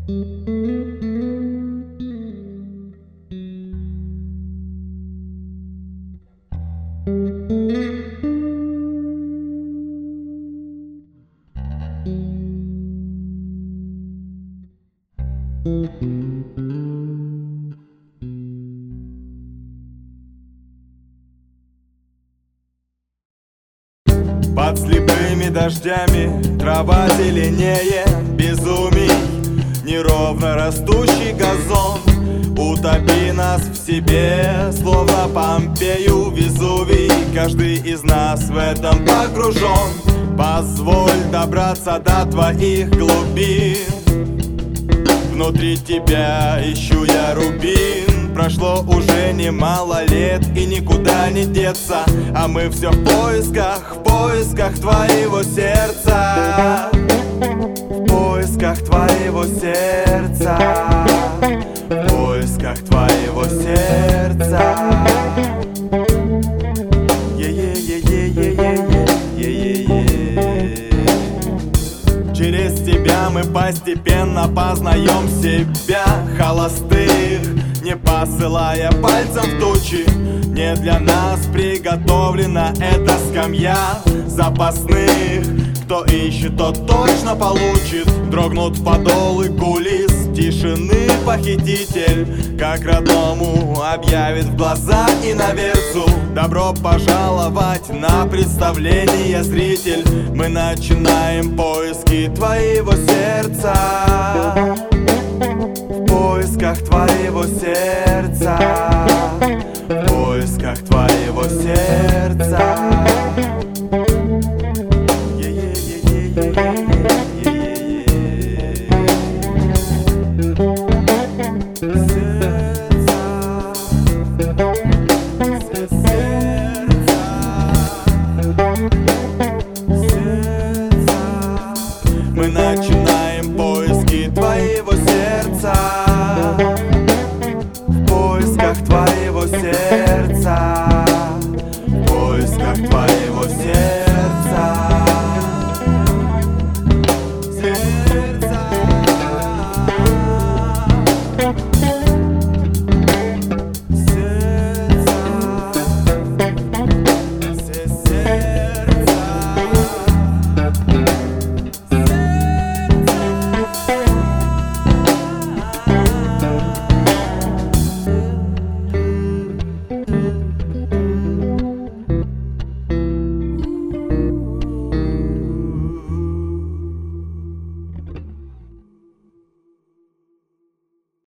Под слепыми дождями трава зеленее безумий, неровно растущий газон. Утопи нас в себе, словно Помпею, Везувий. Каждый из нас в этом погружен. Позволь добраться до твоих глубин. Внутри тебя ищу я рубин. Прошло уже немало лет и никуда не деться, а мы все в поисках твоего сердца. В поисках твоего сердца. В поисках твоего сердца. Через тебя мы постепенно познаем себя холостых, не посылая пальцем в тучи. Не для нас приготовлена эта скамья запасных. Кто ищет, тот точно получит. Дрогнут подолы кулис тишины похититель, как родному объявит в глаза иноверцу: добро пожаловать на представление, зритель. Мы начинаем поиски твоего сердца. В поисках твоего сердца.